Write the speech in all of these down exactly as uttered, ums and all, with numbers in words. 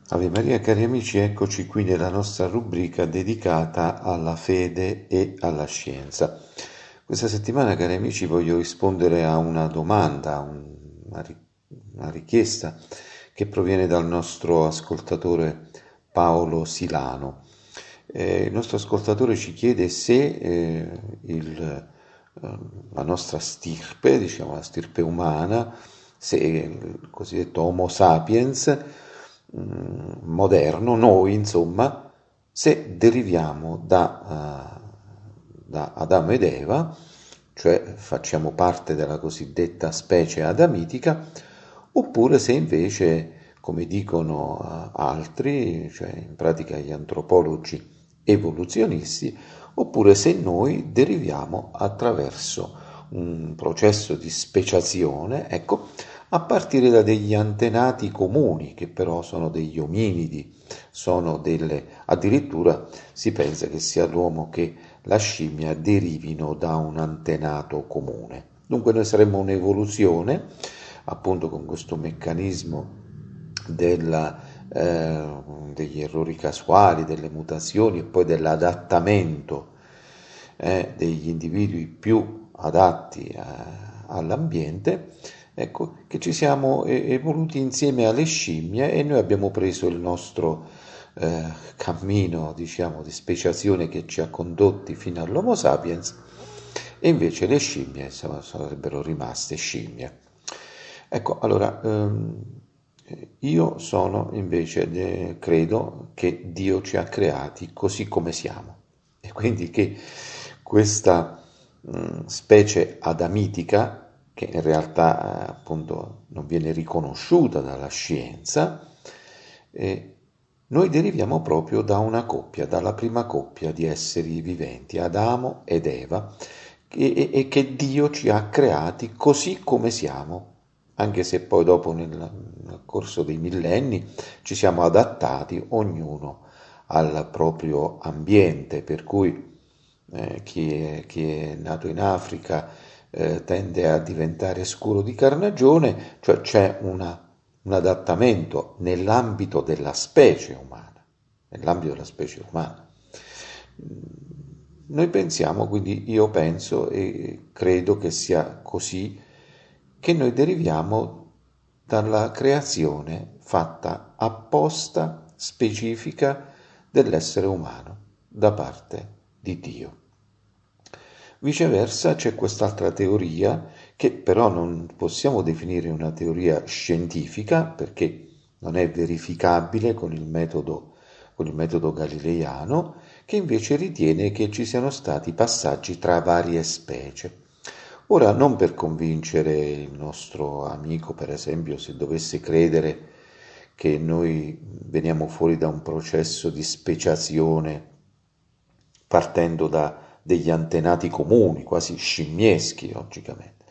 Ave Maria, cari amici, eccoci qui nella nostra rubrica dedicata alla fede e alla scienza. Questa settimana, cari amici, voglio rispondere a una domanda, una, ri- una richiesta che proviene dal nostro ascoltatore Paolo Silano. Eh, il nostro ascoltatore ci chiede se eh, il, eh, la nostra stirpe, diciamo la stirpe umana, se il cosiddetto Homo sapiens mm, moderno, noi insomma, se deriviamo da, eh, da Adamo ed Eva, cioè facciamo parte della cosiddetta specie adamitica, oppure se invece, come dicono eh, altri, cioè in pratica gli antropologi evoluzionisti, oppure se noi deriviamo attraverso un processo di speciazione, ecco, a partire da degli antenati comuni, che però sono degli ominidi, sono delle, addirittura si pensa che sia l'uomo che la scimmia derivino da un antenato comune. Dunque noi saremmo un'evoluzione, appunto con questo meccanismo della, eh, degli errori casuali, delle mutazioni e poi dell'adattamento eh, degli individui più adatti eh, all'ambiente, ecco, che ci siamo evoluti insieme alle scimmie e noi abbiamo preso il nostro eh, cammino, diciamo, di speciazione che ci ha condotti fino all'Homo sapiens e invece le scimmie insomma, sarebbero rimaste scimmie. Ecco, allora, ehm, io sono invece, de, credo che Dio ci ha creati così come siamo e quindi che questa mh, specie adamitica, che in realtà eh, appunto non viene riconosciuta dalla scienza, eh, noi deriviamo proprio da una coppia, dalla prima coppia di esseri viventi, Adamo ed Eva, e, e che Dio ci ha creati così come siamo, anche se poi dopo nel, nel corso dei millenni ci siamo adattati ognuno al proprio ambiente, per cui eh, chi, è, chi è nato in Africa eh, tende a diventare scuro di carnagione, cioè c'è una, un adattamento nell'ambito della specie umana, nell'ambito della specie umana. Noi pensiamo, quindi io penso e credo che sia così, che noi deriviamo dalla creazione fatta apposta, specifica dell'essere umano da parte di Dio. Viceversa c'è quest'altra teoria che però non possiamo definire una teoria scientifica perché non è verificabile con il metodo, con il metodo galileiano, che invece ritiene che ci siano stati passaggi tra varie specie. Ora, non per convincere il nostro amico, per esempio, se dovesse credere che noi veniamo fuori da un processo di speciazione partendo da degli antenati comuni, quasi scimmieschi, logicamente.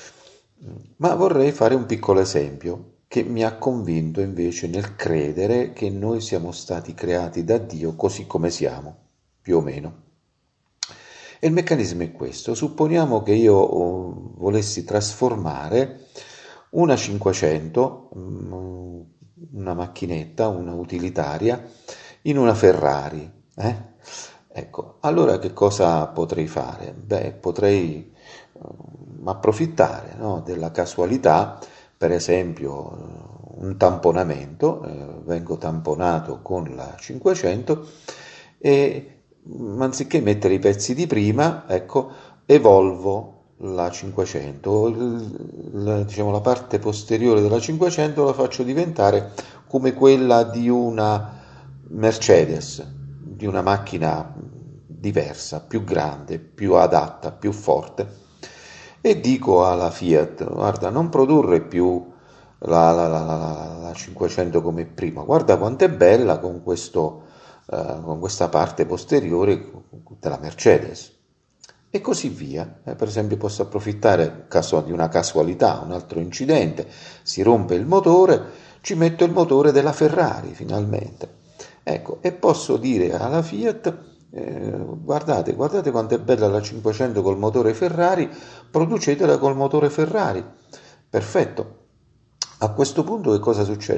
Ma vorrei fare un piccolo esempio che mi ha convinto invece nel credere che noi siamo stati creati da Dio così come siamo, più o meno. E il meccanismo è questo. Supponiamo che io oh, volessi trasformare una cinquecento, mm, una macchinetta, una utilitaria, in una Ferrari. Eh? Ecco, allora che cosa potrei fare? Beh, potrei um, approfittare, no, della casualità, per esempio un tamponamento, eh, vengo tamponato con la cinquecento e anziché mettere i pezzi di prima, ecco, evolvo la cinquecento, il- la, diciamo, la parte posteriore della cinquecento la faccio diventare come quella di una Mercedes, di una macchina diversa, più grande, più adatta, più forte. E dico alla Fiat, guarda, non produrre più la, la, la, la, la cinquecento come prima, guarda quanto è bella con questo eh, con questa parte posteriore della Mercedes e così via. Eh, per esempio posso approfittare caso di una casualità, un altro incidente, si rompe il motore, ci metto il motore della Ferrari finalmente. Ecco, e posso dire alla Fiat, eh, guardate, guardate quanto è bella la cinquecento col motore Ferrari, producetela col motore Ferrari. Perfetto. A questo punto che cosa succede?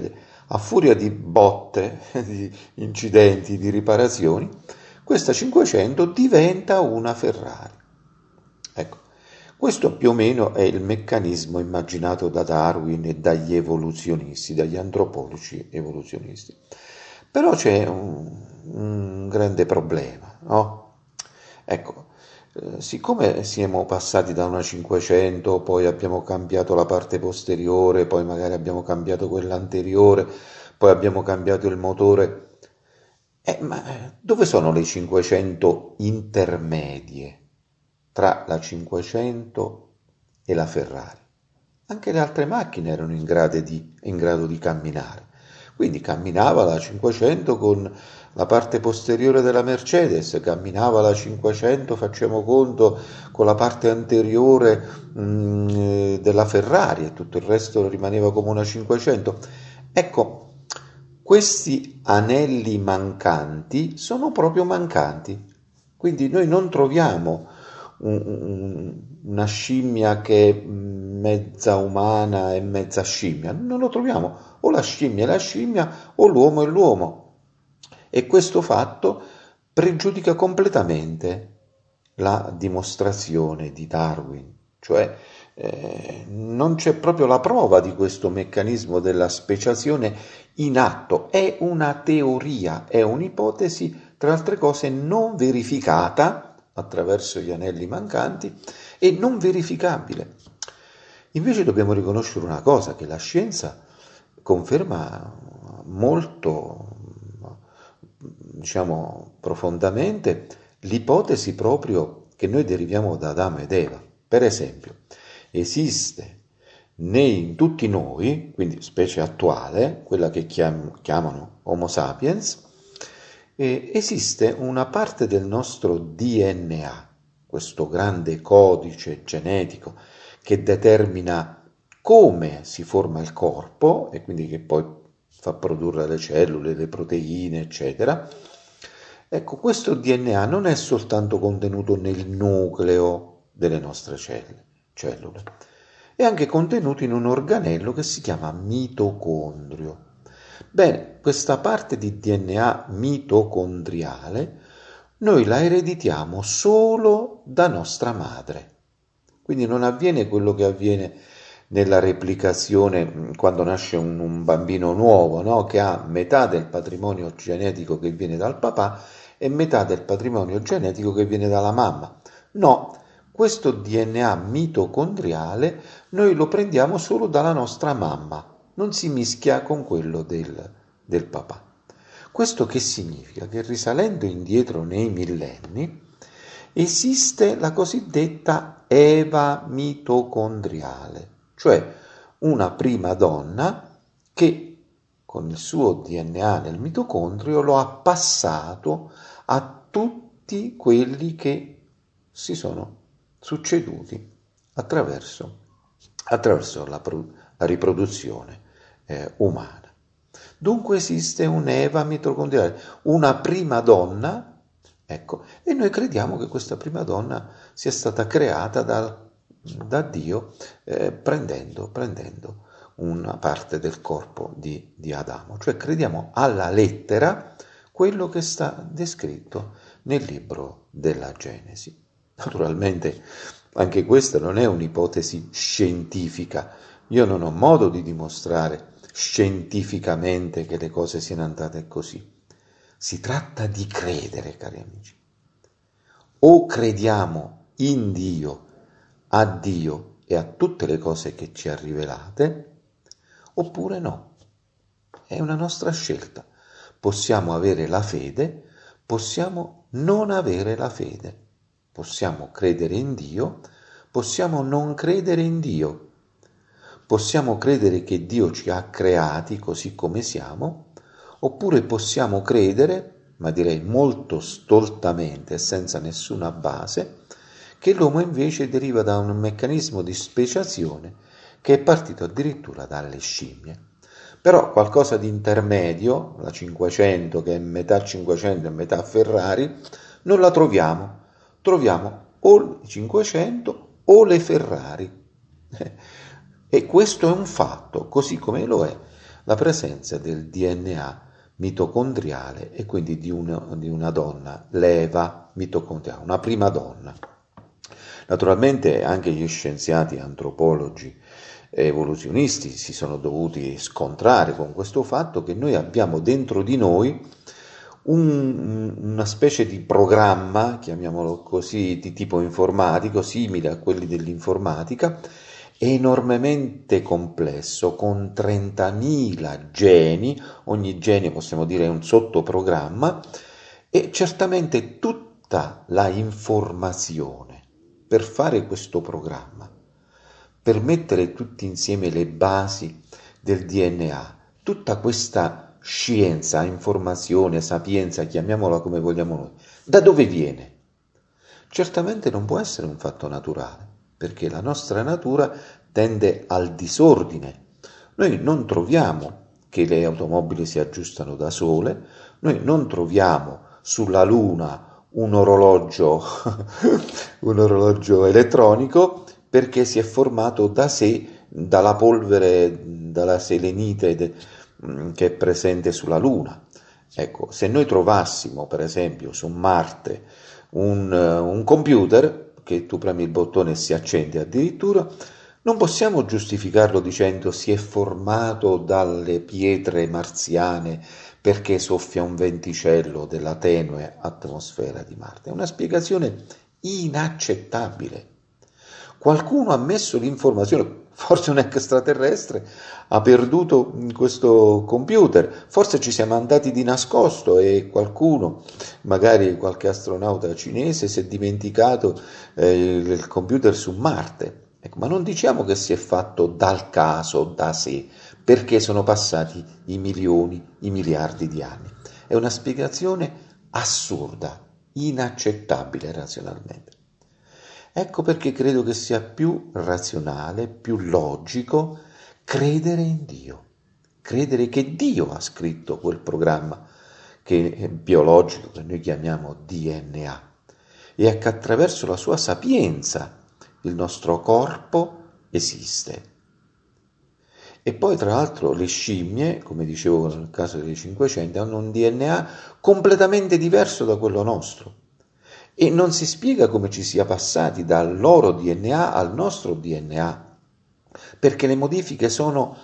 a furia di botte, di incidenti, di riparazioni, questa cinquecento diventa una Ferrari. Ecco, questo più o meno è il meccanismo immaginato da Darwin e dagli evoluzionisti, dagli antropologi evoluzionisti. Però c'è un, un grande problema, no? Ecco, eh, siccome siamo passati da una cinquecento, poi abbiamo cambiato la parte posteriore, poi magari abbiamo cambiato quella anteriore, poi abbiamo cambiato il motore, eh, ma dove sono le cinquecento intermedie tra la cinquecento e la Ferrari? Anche le altre macchine erano in grado di, in grado di camminare. Quindi camminava la cinquecento con la parte posteriore della Mercedes, camminava la cinquecento, facciamo conto, con la parte anteriore mh, della Ferrari e tutto il resto rimaneva come una cinquecento. Ecco, questi anelli mancanti sono proprio mancanti. Quindi noi non troviamo un, un, una scimmia che è mezza umana e mezza scimmia, non lo troviamo, o la scimmia è la scimmia o l'uomo è l'uomo, e questo fatto pregiudica completamente la dimostrazione di Darwin, cioè eh, non c'è proprio la prova di questo meccanismo della speciazione in atto, è una teoria, è un'ipotesi, tra altre cose non verificata attraverso gli anelli mancanti e non verificabile. Invece dobbiamo riconoscere una cosa, che la scienza conferma molto, diciamo, profondamente l'ipotesi proprio che noi deriviamo da Adamo ed Eva. Per esempio, esiste nei, in tutti noi, quindi specie attuale, quella che chiam, chiamano Homo sapiens, eh, esiste una parte del nostro D N A, questo grande codice genetico che determina come si forma il corpo e quindi che poi fa produrre le cellule, le proteine, eccetera. Ecco, questo D N A non è soltanto contenuto nel nucleo delle nostre cellule, cellule, è anche contenuto in un organello che si chiama mitocondrio. Bene, questa parte di D N A mitocondriale noi la ereditiamo solo da nostra madre. Quindi non avviene quello che avviene nella replicazione quando nasce un, un bambino nuovo, no? Che ha metà del patrimonio genetico che viene dal papà e metà del patrimonio genetico che viene dalla mamma. No, questo D N A mitocondriale noi lo prendiamo solo dalla nostra mamma, non si mischia con quello del, del papà. Questo che significa? Che risalendo indietro nei millenni esiste la cosiddetta Eva mitocondriale, cioè una prima donna che con il suo D N A nel mitocondrio lo ha passato a tutti quelli che si sono succeduti attraverso, attraverso la, la riproduzione eh, umana. Dunque esiste un'Eva mitocondriale, una prima donna. Ecco, e noi crediamo che questa prima donna sia stata creata da, da Dio eh, prendendo, prendendo una parte del corpo di, di Adamo, cioè crediamo alla lettera quello che sta descritto nel libro della Genesi. Naturalmente anche questa non è un'ipotesi scientifica, io non ho modo di dimostrare scientificamente che le cose siano andate così. Si tratta di credere, cari amici. O crediamo in Dio, a Dio e a tutte le cose che ci ha rivelate, oppure no. È una nostra scelta. Possiamo avere la fede, possiamo non avere la fede. Possiamo credere in Dio, possiamo non credere in Dio. Possiamo credere che Dio ci ha creati così come siamo, oppure possiamo credere, ma direi molto stoltamente e senza nessuna base, che l'uomo invece deriva da un meccanismo di speciazione che è partito addirittura dalle scimmie. Però qualcosa di intermedio, la cinquecento che è metà cinquecento e metà Ferrari, non la troviamo. Troviamo o le cinquecento o le Ferrari. E questo è un fatto, così come lo è la presenza del D N A mitocondriale e quindi di una, di una donna leva mitocondriale, una prima donna. Naturalmente anche gli scienziati antropologi e evoluzionisti si sono dovuti scontrare con questo fatto che noi abbiamo dentro di noi un, una specie di programma, chiamiamolo così, di tipo informatico, simile a quelli dell'informatica, enormemente complesso, con trentamila geni, ogni gene possiamo dire è un sottoprogramma, e certamente tutta la informazione per fare questo programma, per mettere tutti insieme le basi del D N A, tutta questa scienza, informazione, sapienza, chiamiamola come vogliamo noi, da dove viene? Certamente non può essere un fatto naturale, perché la nostra natura tende al disordine. Noi non troviamo che le automobili si aggiustano da sole, noi non troviamo sulla Luna un orologio, un orologio elettronico, perché si è formato da sé dalla polvere, dalla selenite de, che è presente sulla Luna. Ecco, se noi trovassimo, per esempio, su Marte un, un computer, che tu premi il bottone e si accende addirittura, non possiamo giustificarlo dicendo si è formato dalle pietre marziane perché soffia un venticello della tenue atmosfera di Marte. È una spiegazione inaccettabile. Qualcuno ha messo l'informazione, forse un extraterrestre ha perduto questo computer, forse ci siamo andati di nascosto e qualcuno, magari qualche astronauta cinese, si è dimenticato eh, il computer su Marte. Ecco, ma non diciamo che si è fatto dal caso, da sé, perché sono passati i milioni, i miliardi di anni. È una spiegazione assurda, inaccettabile razionalmente. Ecco perché credo che sia più razionale, più logico credere in Dio, credere che Dio ha scritto quel programma che è biologico, che noi chiamiamo D N A, e che attraverso la sua sapienza il nostro corpo esiste. E poi tra l'altro le scimmie, come dicevo nel caso delle cinquecento, hanno un D N A completamente diverso da quello nostro. E non si spiega come ci sia passati dal loro D N A al nostro D N A, perché le modifiche sono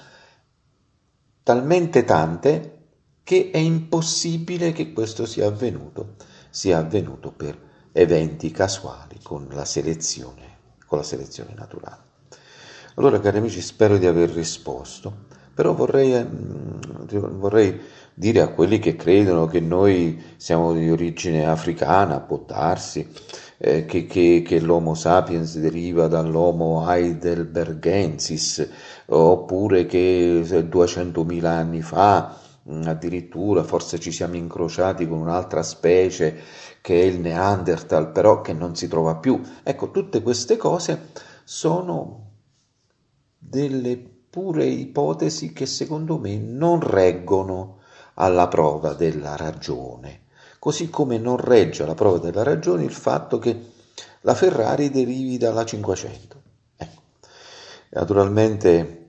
talmente tante che è impossibile che questo sia avvenuto, sia avvenuto per eventi casuali con la selezione, con la selezione naturale. Allora, cari amici, spero di aver risposto, però vorrei, eh, vorrei dire a quelli che credono che noi siamo di origine africana, può darsi, eh, che, che, che l'Homo sapiens deriva dall'Homo heidelbergensis, oppure che duecentomila anni fa, addirittura, forse ci siamo incrociati con un'altra specie che è il Neanderthal, però che non si trova più. Ecco, tutte queste cose sono delle pure ipotesi che secondo me non reggono alla prova della ragione, così come non regge alla prova della ragione il fatto che la Ferrari derivi dalla cinquecento. Ecco. Naturalmente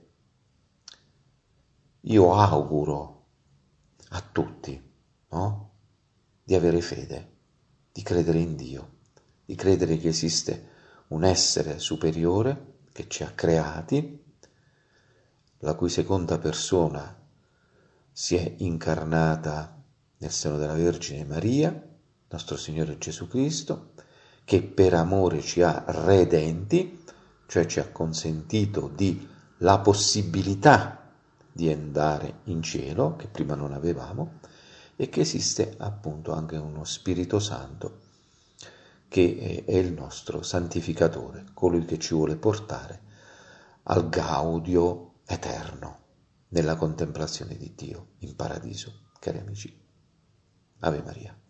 io auguro a tutti, no? Di avere fede, di credere in Dio, di credere che esiste un essere superiore che ci ha creati, la cui seconda persona si è incarnata nel seno della Vergine Maria, nostro Signore Gesù Cristo, che per amore ci ha redenti, cioè ci ha consentito di la possibilità di andare in cielo, che prima non avevamo, e che esiste appunto anche uno Spirito Santo, che è il nostro santificatore, colui che ci vuole portare al gaudio eterno, nella contemplazione di Dio in paradiso. Cari amici, Ave Maria.